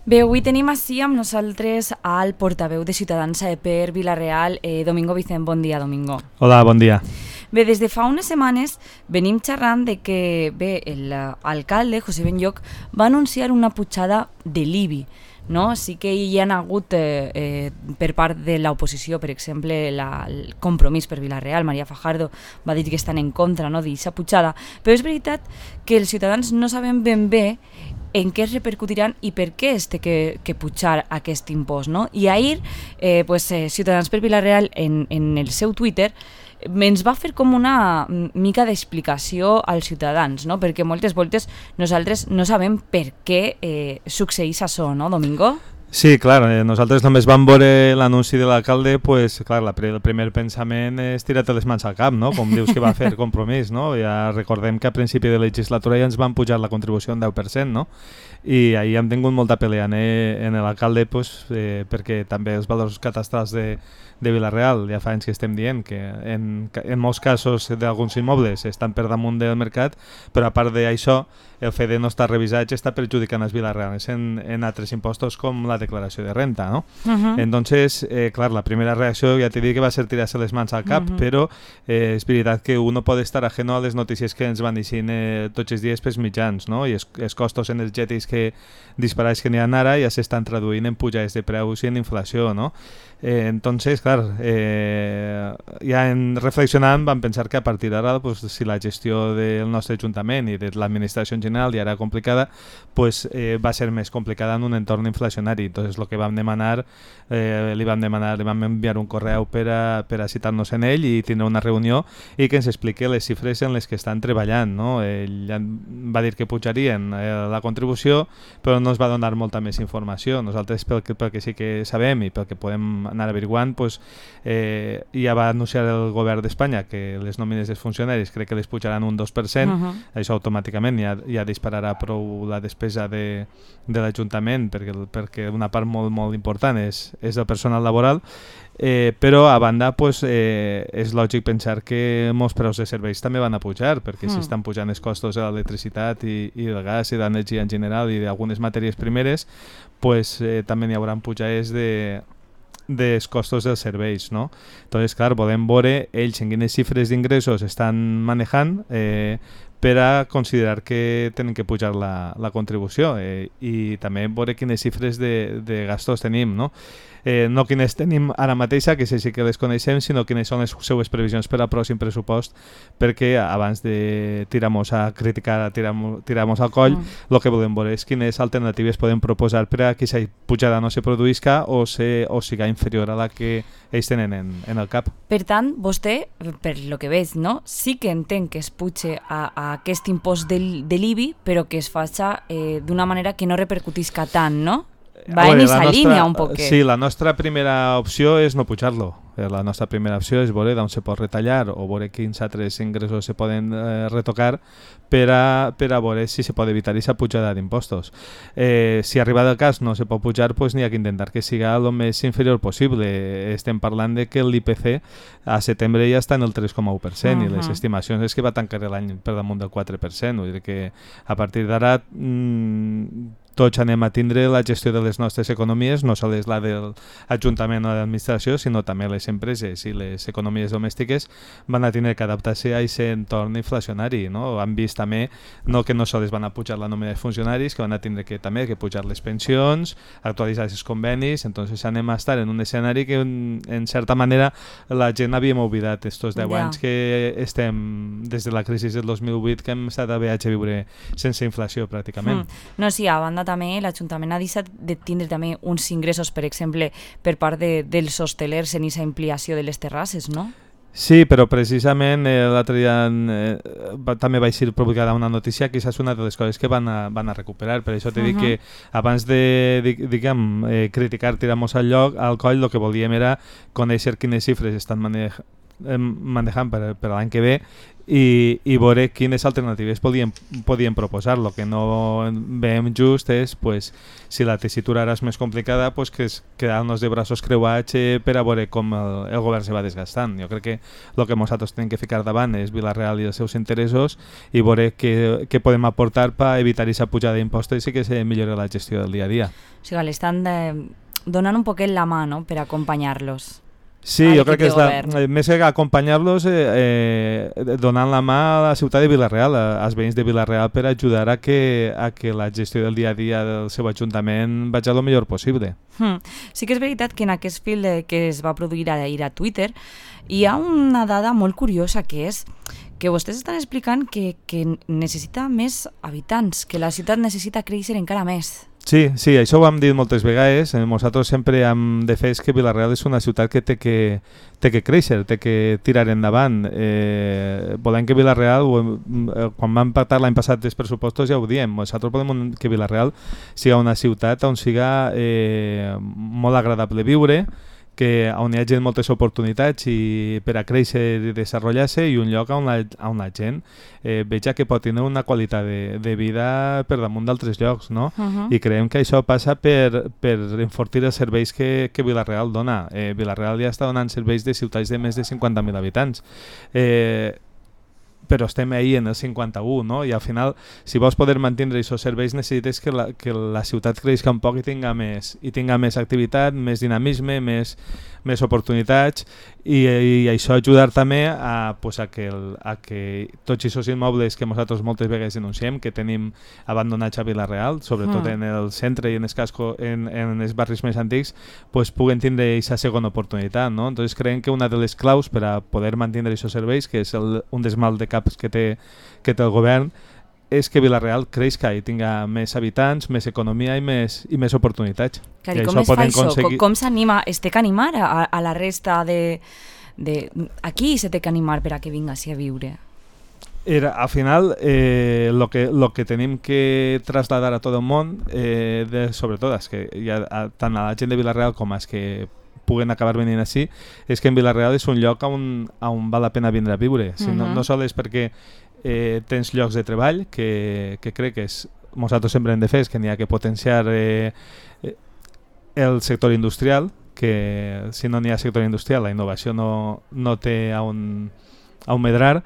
Bé, avui tenim així amb nosaltres al portaveu de Ciutadans per Vila-real, Domingo Vicent. Bon dia, Domingo. Hola, bon dia. Bé, des de fa unes setmanes venim xerrant de que l'alcalde, José Benlloch, va anunciar una pujada de l'IBI. No? Sí que hi ha hagut per part de l'oposició, per exemple, el Compromís per Vila-real, Maria Fajardo va dir que estan en contra, no, d'aquesta pujada, però és veritat que els ciutadans no sabem ben bé en què es repercutiran i per què es té que pujar aquest impost. No? I ahir Ciutadans per Vila-real en el seu Twitter ens va fer com una mica d'explicació als ciutadans, no? Perquè moltes voltes nosaltres no sabem per què succeeix això, no, Domingo? Sí, clar, nosaltres només vam veure l'anunci de l'alcalde, pues, clar, el primer pensament és tirar-te les mans al cap, no? Com dius que va fer Compromís, no? Ja recordem que a principi de legislatura ja ens van pujar la contribució un 10%, no? I ahir hem tingut molta pelea en l'alcalde, pues, perquè també els valors catastrals de Vila-real ja fa anys que estem dient que en molts casos d'alguns immobles estan per damunt del mercat, però a part d'això el fet de no estar revisats està perjudicant els vilarreals en altres impostos com la declaració de renta, no? Entonces, clar, la primera reacció ja t'he dit que va ser tirar-se les mans al cap, però és veritat que uno pot estar ajeno a les notícies que ens van dient tots els dies pels mitjans, no? I els costos energètics que disparats que n'hi ha ara ja s'estan traduint en pujades de preus i en inflació, no? Entonces, clar, ja reflexionant vam pensar que a partir d'ara, pues, si la gestió del nostre Ajuntament i de l'administració en general ja era complicada, pues, va ser més complicada en un entorn inflacionari. Entonces, el que vam demanar, li vam enviar un correu per a citar-nos en ell i tindre una reunió i que ens expliqui les xifres en les que estan treballant, no? Ell va dir que pujarien la contribució, però no ens va donar molta més informació. Nosaltres, pel que sí que sabem i pel que podem anar averiguant, pues, ja va anunciar el govern d'Espanya que les nòmines dels funcionaris crec que les pujaran un 2%, això automàticament ja dispararà prou la despesa de l'Ajuntament perquè una part molt, molt important és el personal laboral, però a banda, pues, és lògic pensar que molts preus de serveis també van a pujar, perquè si estan pujant els costos de l'electricitat i del gas i de l'energia en general i d'algunes matèries primeres, pues, també n'hi haurà pujades dels costos dels serveis, no? Entonces, clar, podem veure ells en quines xifres d'ingressos estan manejant per a considerar que tenen que pujar la contribució i també veure quines xifres de gastos tenim, no? No quines tenim ara mateixa, que sí que les coneixem, sinó quines són les seues previsions per al pròxim pressupost, perquè abans de tirar-nos a criticar, tirar-nos al coll, el que volem veure és quines alternatives podem proposar per a que aquesta pujada no se produïsca o siga inferior a la que ells tenen en el cap. Per tant, vostè, per lo que veig, no? Sí que entenc que es puja a aquest impost de l'IBI, però que es faci d'una manera que no repercutisca tant, no? Va en aquesta línia un poquet. Sí, la nostra primera opció és no pujar-lo. La nostra primera opció és veure d'on se pot retallar o veure quins altres ingressos se poden retocar per a veure si se pot evitar aquesta pujada d'impostos. Si arriba del cas no se pot pujar, pues n'hi ha que intentar que siga el més inferior possible. Estem parlant de que l'IPC a setembre ja està en el 3,1% i les estimacions és que va tancar l'any per damunt del 4%. Vull dir que a partir d'ara tots anem a tindre la gestió de les nostres economies, no sols la de l'Ajuntament o de l'administració, sinó també les empreses i les economies domèstiques van a tindre que adaptar-se a aquest entorn inflacionari, no? Han vist també que no sols van a pujar la nòmina dels funcionaris, que van a tindre que també que pujar les pensions, actualitzar els convenis, entonces anem a estar en un escenari que en certa manera la gent havíem oblidat estos 10 anys que estem des de la crisi del 2008 que hem estat a viure sense inflació pràcticament. No, sí, a banda també l'Ajuntament ha deixat de tindre també uns ingressos, per exemple, per part dels hostelers en aquesta ampliació de les terrasses, no? Sí, però precisament l'altre dia també va ser publicada una notícia que és una de les coses que van a recuperar. Per això t'he dit que abans de criticar, tirar-nos al coll, el que volíem era conèixer quines xifres estan manejant per l'any que ve i veure quines alternatives podien proposar. El que no veiem just és pues, si la tessitura ara és més complicada, pues, que és quedar-nos de braços creuats per a veure com el govern se va desgastant. Jo crec que el que nosaltres tenim que ficar davant és Vila-real i els seus interessos i veure què podem aportar per evitar aquesta pujada d'impostos i que se millori la gestió del dia a dia. O sigui, l'estan donant un poquet la mà, no?, per acompanyar-los. Sí, jo crec que més que acompanyar-los, donant la mà a la ciutat de Vila-real, als veïns de Vila-real, per ajudar a que la gestió del dia a dia del seu ajuntament vagi el millor possible. Sí que és veritat que en aquest fil que es va produir ahir a Twitter hi ha una dada molt curiosa, que és que vostès estan explicant que necessita més habitants, que la ciutat necessita créixer encara més. Sí, això ho hem dit moltes vegades. Nosaltres sempre hem defès que Vila-real és una ciutat que té que créixer, té que tirar endavant. Volem que Vila-real, quan vam pactar l'any passat els pressupostos ja ho diem, nosaltres volem que Vila-real siga una ciutat on siga molt agradable viure, on hi hagi moltes oportunitats i per a créixer i desenvolupar-se, i un lloc on la gent veja que pot tenir una qualitat de vida per damunt d'altres llocs, no? I creiem que això passa per enfortir els serveis que Vila-real dona. Vila-real ja està donant serveis de ciutats de més de 50.000 habitants. Però estem ahir en el 51, no? I al final, si vols poder mantenir aquests serveis, necessites que la ciutat creixi un poc i tinga més activitat, més dinamisme, més oportunitats, i això ajudar també a que tots aquests immobles que nosaltres moltes vegades denunciem, que tenim abandonats a Vila-real, sobretot en el centre i en els barris més antics, pues, puguen tindre aquesta segona oportunitat, no? Entonces creiem que una de les claus per a poder mantenir aquests serveis, que és un dels mal de caps que té el govern, és que Vila-real creixi i tinga més habitants, més economia i més oportunitats. Clar, i com es fa això? Com s'anima? Es té que animar a la resta de... Aquí se té que animar per a que vinga a viure. Al final, lo que tenim que trasladar a tot el món, sobretot és que tant a la gent de Vila-real com als que puguen acabar venint així, és que en Vila-real és un lloc on val la pena vindre a viure. No sols perquè tens llocs de treball, que crec que nosaltres sempre hem de fer, que n'hi ha que potenciar el sector industrial, que si no n'hi ha sector industrial la innovació no té on medrar,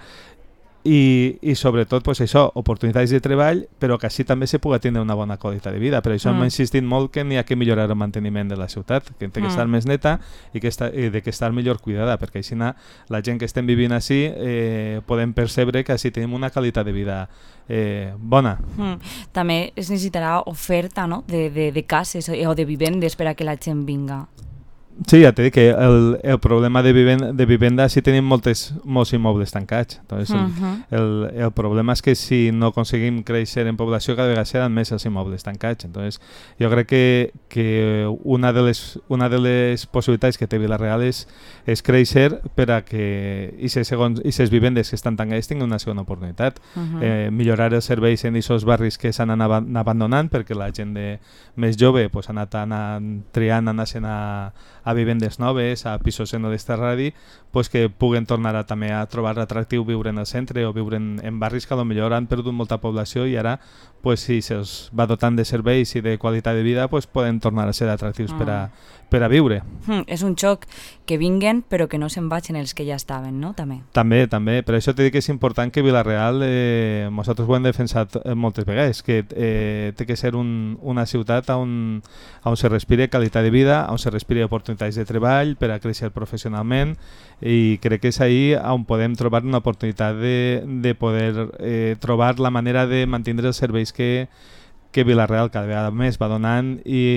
i sobretot pues, això, oportunitats de treball, però que així també se pugui tenir una bona qualitat de vida. Per això hem insistit molt que n'hi ha que millorar el manteniment de la ciutat, que té que estar més neta i de que estar millor cuidada, perquè així la gent que estem vivint així podem percebre que així tenim una qualitat de vida bona. També es necessitarà oferta, no?, de cases o de vivendes per a que la gent vinga. Sí, ja t'he dit que el problema de vivenda sí tenim molts immobles tancats. Entonces, el problema és que si no aconseguim créixer en població, cada vegada seran més els immobles tancats. Entonces, jo crec que una de les possibilitats que té Vila-real és créixer per a que aquestes vivendes que estan tancades tinguin una segona oportunitat. Millorar els serveis en aquests barris que s'han anat abandonant, perquè la gent més jove pues, ha anat triant, anar-se'n a vivendes noves, a pisos en d'esterradi, pues que puguen tornar també a trobar atractiu viure en el centre o viure en barris que potser han perdut molta població i ara, pues, si se'ls va dotant de serveis i de qualitat de vida, pues, poden tornar a ser atractius per a viure. És un xoc que vinguen però que no se'n vagin els que ja estaven, no? També. Per això t'he dit que és important que Vila-real, nosaltres ho hem defensat moltes vegades, que té que ser una ciutat on se respiri qualitat de vida, on se respiri oportunitats de treball per a créixer professionalment, i crec que és ahí on podem trobar una oportunitat de poder trobar la manera de mantenir els serveis que Vila-real cada vegada més va donant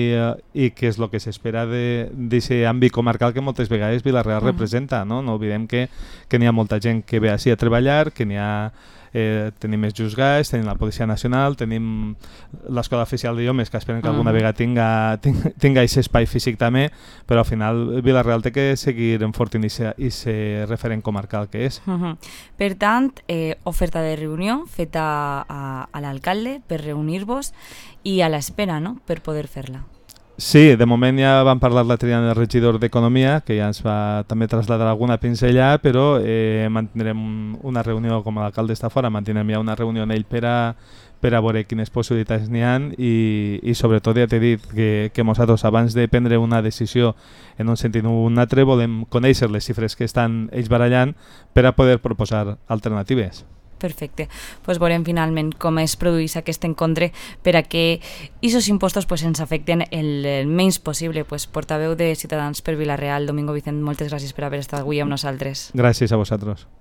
i que és el que s'espera d'aquest àmbit comarcal que moltes vegades Vila-real representa, no? No oblidem que n'hi ha molta gent que ve així a treballar, que tenim els juzgats, tenim la Policia Nacional, tenim l'Escola Oficial d'Idiomes, que esperem que alguna vegada tinga aquest espai físic també, però al final Vila-real té que seguir enfortint aquest referent comarcal que és. Per tant, oferta de reunió feta a l'alcalde per reunir-vos i a l'espera, no?, per poder fer-la. Sí, de moment ja vam parlar l'altre dia amb el regidor d'Economia, que ja ens va també traslladar alguna pinzellada, però mantindrem una reunió, com l'alcalde està fora, mantindrem ja una reunió amb ell per a veure quines possibilitats n'hi ha i sobretot ja t'he dit que nosaltres abans de prendre una decisió en un sentit o un altre volem conèixer les xifres que estan ells barallant per a poder proposar alternatives. Perfecte. Pues veurem finalment com es produeix aquest encontre per a que aquests impostos ens afecten el menys possible. Portaveu de Ciutadans per Vila-real, Domingo Vicent, moltes gràcies per haver estat avui amb nosaltres. Gràcies a vosaltres.